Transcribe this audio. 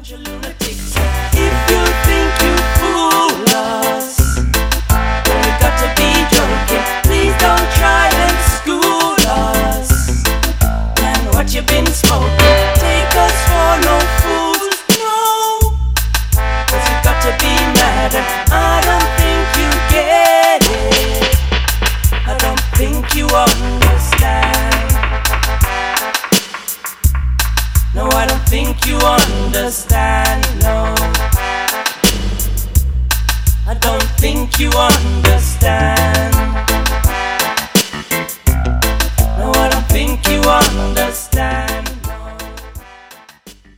bunch of lunatics. If you think you fool us, then you got to be joking. Please don't try and school us. And what you been smoking, take us for no fools, no. 'Cause you got to be mad, and I don't think you get it. I don't think you understand. No, I don't think you understand, no. I don't think you understand.